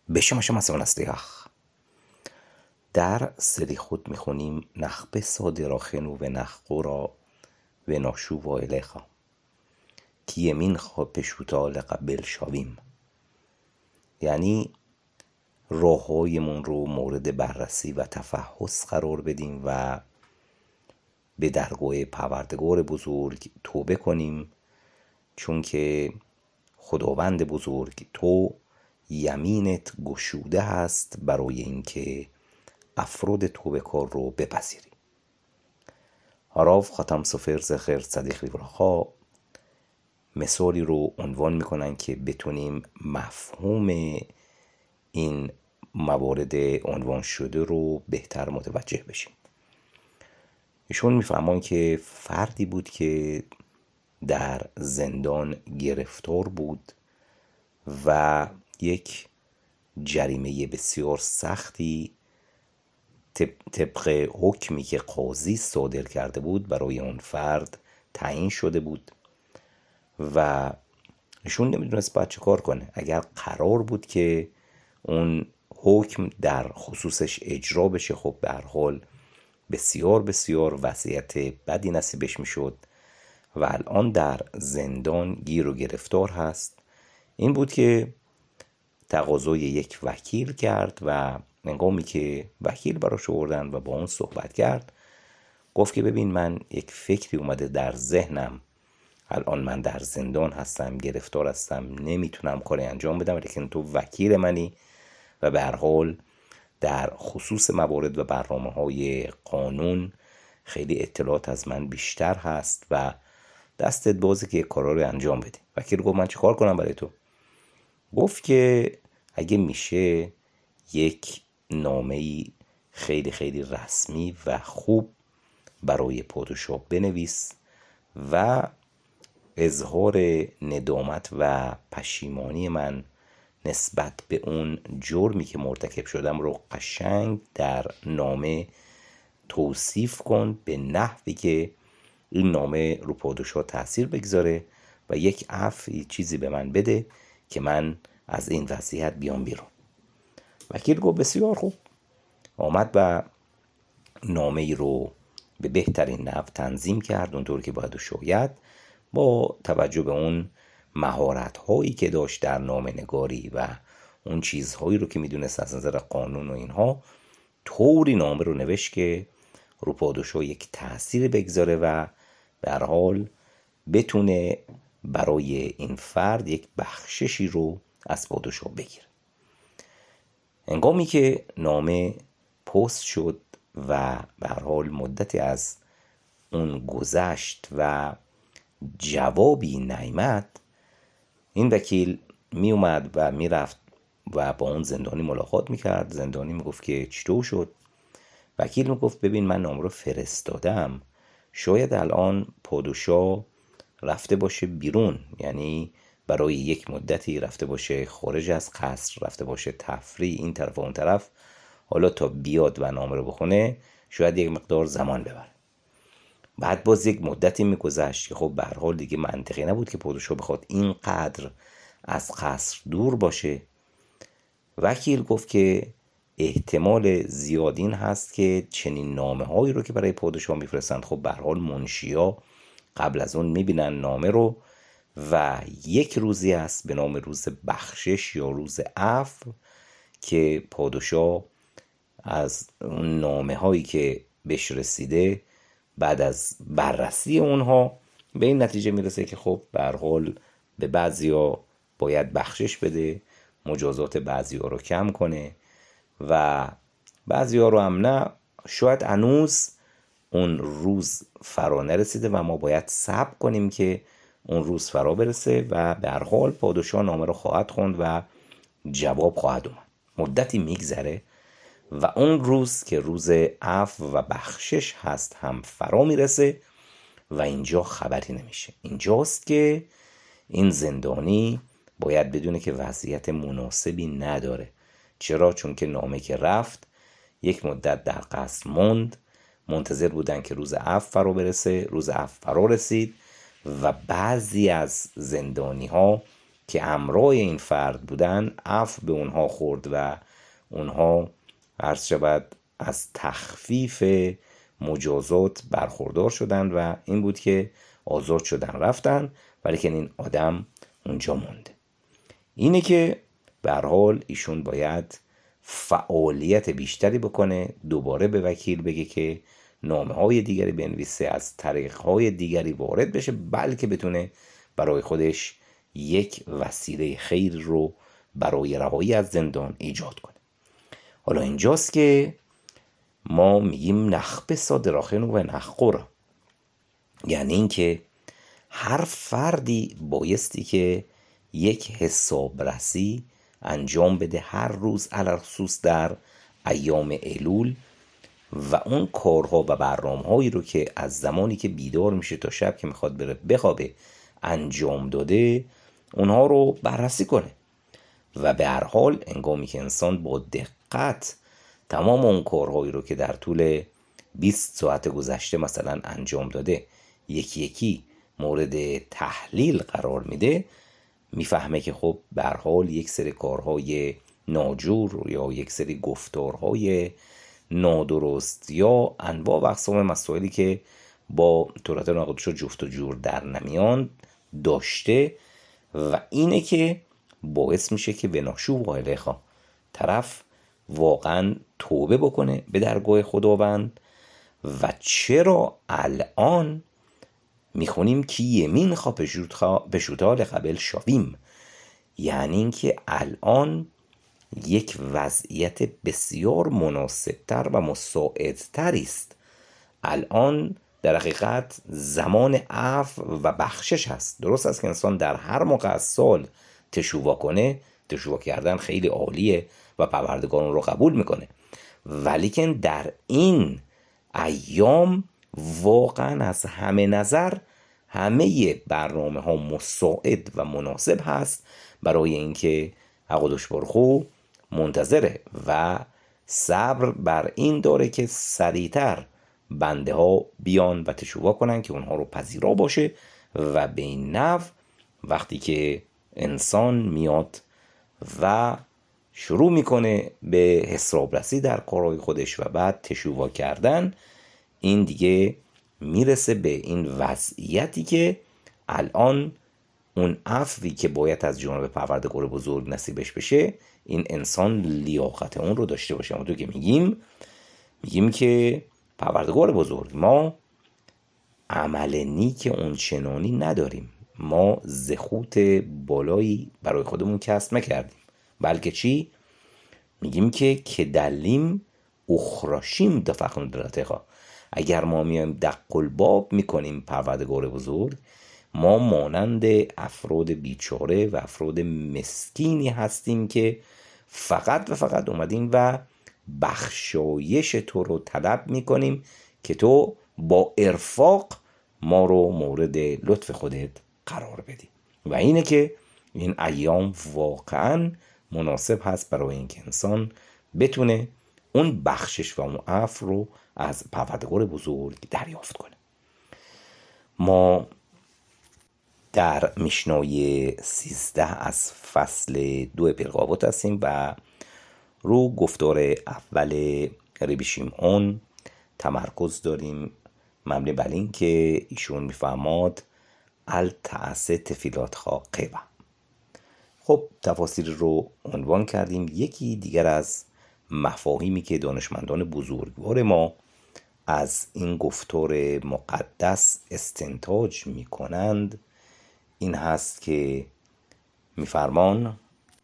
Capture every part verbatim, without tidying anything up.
בשם השם הסליח. در سری خود میخونیم نخبه صادراخنو و نخقورا و ناشووا الیخا که یمین خواه پشوتا لقبل شاویم، یعنی راههایمون رو مورد بررسی و تفحص قرار بدیم و به درگاه پروردگار بزرگ توبه کنیم، چون که خداوند بزرگ تو یمینت گشوده هست برای اینکه افراد توبه کار رو بپذیری. هاراف خاتم سفر زخر صدیق لیورخا مثالی رو عنوان میکنن که بتونیم مفهوم این موارد عنوان شده رو بهتر متوجه بشیم. ایشون میفهمن که فردی بود که در زندان گرفتار بود و یک جریمه بسیار سختی طبق حکمی که قاضی صادر کرده بود برای اون فرد تعیین شده بود و ایشون نمیدونست باید چه کار کنه. اگر قرار بود که اون حکم در خصوصش اجرا بشه، خب به هر حال بسیار بسیار وضعیت بدی نصیبش میشد و الان در زندان گیر و گرفتار هست. این بود که تقاضای یک وکیل کرد و هنگامی که وکیل براش آوردن و با اون صحبت کرد، گفت که ببین، من یک فکری اومده در ذهنم، الان من در زندان هستم، گرفتار هستم، نمیتونم کاری انجام بدم، لیکن تو وکیل منی و به هر حال در خصوص موارد و برنامه های قانون خیلی اطلاعات از من بیشتر هست و دستت بازه که کارا رو انجام بده. وکیل گفت من چه کار کنم برای تو؟ گفت که اگه میشه یک نامه‌ای خیلی خیلی رسمی و خوب برای پادشاه بنویس و اظهار ندامت و پشیمانی من نسبت به اون جرمی که مرتکب شدم رو قشنگ در نامه توصیف کن، به نحوی که این نامه رو پادشاه تأثیر بگذاره و یک عفو چیزی به من بده که من از این وضعیت بیام بیرون. وکیل گفت بسیار خوب. آمد و نامه ای رو به بهترین نحو تنظیم کرد اونطور که باید و شاید، با توجه به اون مهارت هایی که داشت در نامه نگاری و اون چیزهایی رو که میدونست از نظر قانون و اینها، طوری نامه رو نوشت که رو پادشاه یک تأثیر بگذاره و به هر حال بتونه برای این فرد یک بخششی رو از پادشاه بگیره. هنگامی که نامه پست شد و به هر حال مدتی از اون گذشت و جوابی نیامد، این وکیل می اومد و می رفت و با اون زندانی ملاقات می کرد. زندانی می گفت که چطور شد؟ وکیل می گفت ببین، من نامه رو فرستادم، شاید الان پادشاه رفته باشه بیرون، یعنی برای یک مدتی رفته باشه خارج از قصر، رفته باشه تفریح این طرف و اون طرف، حالا تا بیاد و نامه رو بخونه شاید یک مقدار زمان ببره. بعد باز یک مدتی میگذشت که خب به هر حال دیگه منطقی نبود که پادشاه بخواد اینقدر از قصر دور باشه. وکیل گفت که احتمال زیاد این هست که چنین نامه هایی رو که برای پادشاه میفرستند، خب به هر حال منشیا قبل از اون میبینن نامه رو و یک روزی هست به نام روز بخشش یا روز عفو که پادشاه از اون نامه هایی که بهش رسیده بعد از بررسی اونها به این نتیجه میرسه که خب به هر حال به بعضیا باید بخشش بده، مجازات بعضیا رو کم کنه و بعضیا رو هم نه. شاید هنوز اون روز فرا نرسیده و ما باید صبر کنیم که اون روز فرا برسه و به هر حال پادشاه نامه رو خواهد خوند و جواب خواهد اومد. مدتی میگذره و اون روز که روز عفو و بخشش هست هم فرا میرسه و اینجا خبری نمیشه. اینجاست که این زندانی باید بدونه که وضعیت مناسبی نداره. چرا؟ چون که نامه که رفت یک مدت در قصر موند، منتظر بودن که روز عفو فرا برسه. روز عفو فرا رسید و بعضی از زندانی ها که همراه این فرد بودن عفو به اونها خورد و اونها عرض شود از تخفیف مجازات برخوردار شدند و این بود که آزاد شدن رفتن، ولی که این آدم اونجا مونده. اینه که به هر حال ایشون باید فعالیت بیشتری بکنه، دوباره به وکیل بگه که نامه های دیگری بنویسه، از طریق های دیگری وارد بشه، بلکه بتونه برای خودش یک وسیله خیر رو برای رهایی از زندان ایجاد کنه. حالا اینجاست که ما میگیم نخبس دراخن و نخور، یعنی این که هر فردی بایستی که یک حسابرسی انجام بده هر روز، علی خصوص در ایام ایلول، و اون کارها و برنامه‌هایی رو که از زمانی که بیدار میشه تا شب که میخواد بره بخوابه انجام داده، اونها رو بررسی کنه و به هر حال انگامی که انسان با دقت تمام اون کارهایی رو که در طول بیست ساعت گذشته مثلا انجام داده یکی یکی مورد تحلیل قرار میده، میفهمه که خب به هر حال یک سری کارهای ناجور یا یک سری گفتارهای نادرست یا انواع و اقسام مسائلی که با طورت ناقدش جفت و جور در نمیان داشته، و اینه که باعث میشه که به ناشو و الیخا طرف واقعا توبه بکنه به درگاه خداوند. و چرا الان میخونیم که یمین خواه به شوتال قبل شاویم، یعنی اینکه الان یک وضعیت بسیار مناسبتر و مساعدتری است. الان در حقیقت زمان عفو و بخشش هست. درست است که انسان در هر موقع از سال تشووا کنه، تشووا کردن خیلی عالیه و پروردگار اون رو قبول میکنه، ولیکن در این ایام واقعا از همه نظر همه برنامه ها مساعد و مناسب هست برای اینکه حقودش برخو منتظره و صبر بر این داره که سریعتر بنده ها بیان و تشووا کنن که اونها رو پذیرا باشه. و به این نحو وقتی که انسان میاد و شروع میکنه به حسابرسی در کارهای خودش و بعد تشووا کردن، این دیگه میرسه به این وضعیتی که الان اون عفوی که باید از جانب پروردگار بزرگ نصیبش بشه، این انسان لیاقت اون رو داشته باشه. ما تو که میگیم میگیم که پروردگار بزرگ، ما عمل نیک اون چنانی نداریم، ما زخوت بالایی برای خودمون کسب نکردیم، بلکه چی؟ میگیم که که دلیم اخراشیم دفقون دراتقا. اگر ما میایم دق الباب میکنیم پروردگار بزرگ، ما مانند افراد بیچاره و افراد مسکینی هستیم که فقط و فقط اومدیم و بخشایش تو رو طلب میکنیم که تو با ارفاق ما رو مورد لطف خودت قرار بدی. و اینه که این ایام واقعا مناسب هست برای اینکه انسان بتونه اون بخشش و اون عفو رو از پروردگار بزرگ دریافت کنه. ما در میشنای سیزده از فصل دو پرقاوت هستیم و رو گفتار اول ربی شیمعون تمرکز داریم، مبنی بر این که ایشون میفرماد التعس تفیلات خاقبه. خب تفاسیر رو عنوان کردیم. یکی دیگر از مفاهیمی که دانشمندان بزرگوار ما از این گفتار مقدس استنتاج می کنند این هست که میفرمان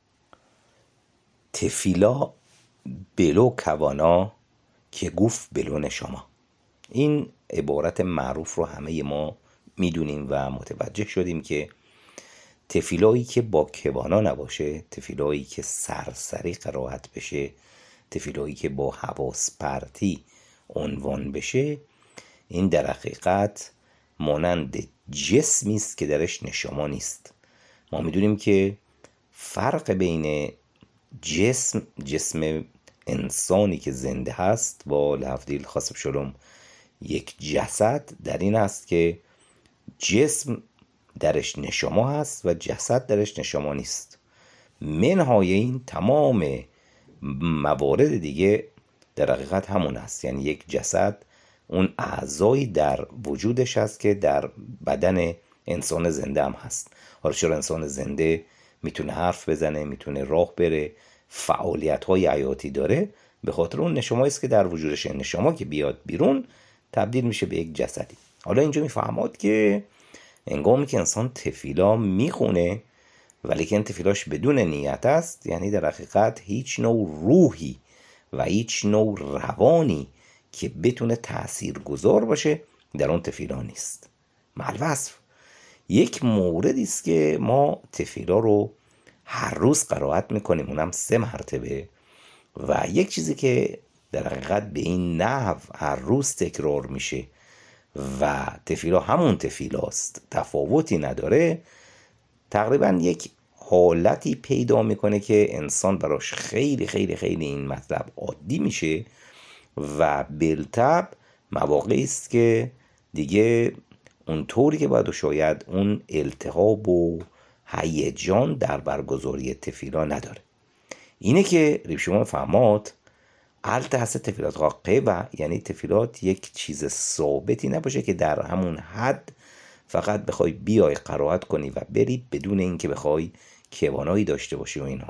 تفیلا بلو کوانا که گفت بلو نشما. این عبارت معروف رو همه ما میدونیم و متوجه شدیم که تفیلایی که با کوانا نباشه، تفیلایی که سرسری قرائت بشه، تفیلایی که با حواس پرتی عنوان بشه، این در حقیقت مانند جسمی است که درش نشما نیست. ما میدونیم که فرق بین جسم جسم انسانی که زنده هست با لفظیل خاص شلوم یک جسد در این است که جسم درش نشما هست و جسد درش نشما نیست. منهای این تمام موارد دیگه در حقیقت همون هست. یعنی یک جسد اون اعضایی در وجودش هست که در بدن انسان زنده هم هست. حالا چرا انسان زنده میتونه حرف بزنه، میتونه راه بره، فعالیت های حیاتی داره؟ به خاطر اون نشمایی است که در وجودش. نشما که بیاد بیرون تبدیل میشه به یک جسدی. حالا اینجا میفهماد که انگامی که انسان تفیلا میخونه ولی که این تفیلاش بدون نیت است، یعنی در حقیقت هیچ نوع روحی و هیچ نوع روانی که بتونه تأثیر گذار باشه در اون تفیلا نیست. معلوصف یک موردی است که ما تفیلا رو هر روز قرائت میکنیم، اونم سه مرتبه، و یک چیزی که در حقیقت به این نحو هر روز تکرار میشه و تفیلا همون تفیلاست، تفاوتی نداره، تقریبا یک حالتی پیدا میکنه که انسان براش خیلی خیلی خیلی این مطلب عادی میشه و بالطبع مواقعی است که دیگه اونطوری که باید و شاید اون التهاب و هیجان در برگزاری تفیلا نداره. اینه که ریب شما فهمات الت هست تفیلات قیبه، یعنی تفیلات یک چیز ثابتی نباشه که در همون حد فقط بخوای بیای قرائت کنی و بری بدون اینکه بخوای کیوانایی داشته باشی و اینها،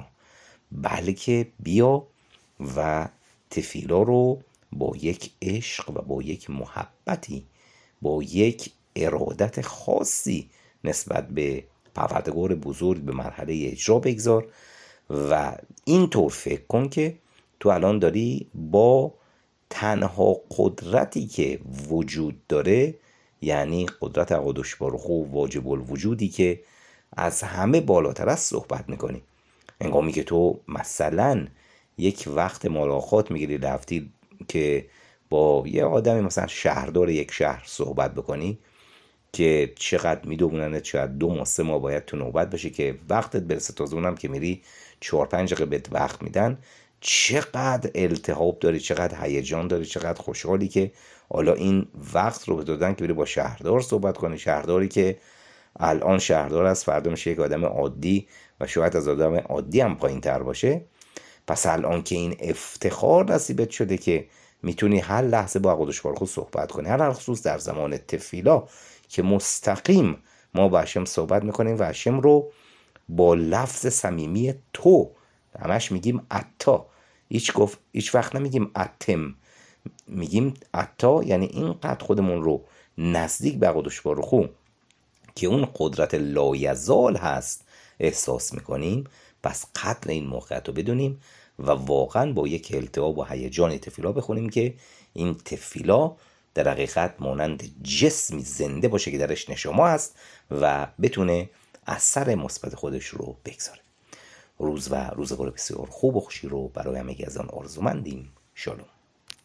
بلکه بیا و تفیلا رو با یک عشق و با یک محبتی، با یک ارادت خاصی نسبت به پروردگار بزرگ به مرحله اجرا بگذار و اینطور فکر کن که تو الان داری با تنها قدرتی که وجود داره، یعنی قدرت قدوس بارخو واجب الوجودی که از همه بالاتر است، صحبت میکنی. انگامی که تو مثلا یک وقت ملاقات میگیری رفتی که با یه آدمی مثلا شهردار یک شهر صحبت بکنی که چقدر میدوننه چقدر دو ماه سه ماه باید تو نوبت بشه که وقتت برسه، تازه اونم که میری چهار پنج دقیقه بهت وقت میدن، چقدر التهاب داری، چقدر هیجان داری، چقدر خوشحالی که حالا این وقت رو به دادن که بری با شهردار صحبت کنی. شهرداری که الان شهردار است، فردا میشه یک آدم عادی و شاید از آدم عادی هم پایین تر باشه. پس الان که این افتخار نصیبت شده که میتونی هر لحظه با قدوس بارخو صحبت کنی، هر خصوص در زمان تفیلا که مستقیم ما با هشم صحبت میکنیم و هشم رو با لفظ صمیمی تو، همش میگیم اتا، هیچ گفت هیچ وقت نمیگیم اتم، میگیم اتا، یعنی اینقدر خودمون رو نزدیک به قدوس بارخو که اون قدرت لایزال هست احساس میکنیم. پس قدر این موقعیت رو بدونیم و واقعا با یک التهاب و هیجان تفیلا بخونیم که این تفیلا در حقیقت مانند جسمی زنده باشه که درش نشما هست و بتونه اثر مثبت خودش رو بگذاره. روز و روزگار بسیار خوب و خوشی رو برای همگی از آن آرزومندیم. شالوم.